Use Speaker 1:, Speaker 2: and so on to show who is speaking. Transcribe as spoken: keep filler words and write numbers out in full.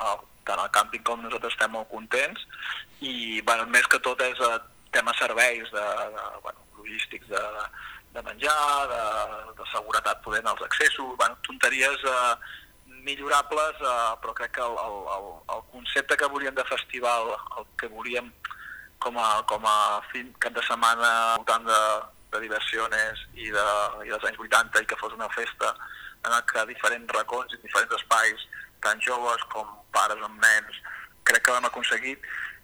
Speaker 1: el, tant el càmping com nosaltres estem molt contents i bueno, més que tot és uh, tema serveis de, de, bueno, logístics de, de menjar, de, de seguretat poder en els accessos, bueno, tonteries uh, millorables, uh, però crec que el, el, el concepte que volíem de festival, el que volíem com a, com a fin, cap de setmana al voltant de, de diversiones i, de, i dels anys vuitanta i que fos una festa en què diferents racons i diferents espais, tant joves com pares amb nens, crec que l'hem aconseguit